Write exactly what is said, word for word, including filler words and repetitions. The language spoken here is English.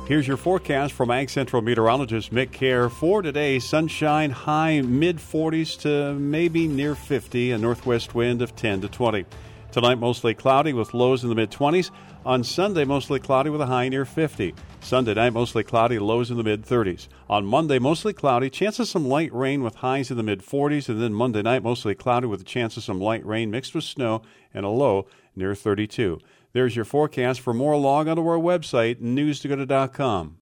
Here's your forecast from Ag Central meteorologist Mick Kerr. For today, sunshine, high mid forties to maybe near fifty, a northwest wind of ten to twenty. Tonight, mostly cloudy with lows in the mid twenties. On Sunday, mostly cloudy with a high near fifty. Sunday night, mostly cloudy, lows in the mid thirties. On Monday, mostly cloudy, chance of some light rain with highs in the mid forties. And then Monday night, mostly cloudy with a chance of some light rain mixed with snow and a low near thirty-two. There's your forecast. For more, log onto our website, news dakota dot com.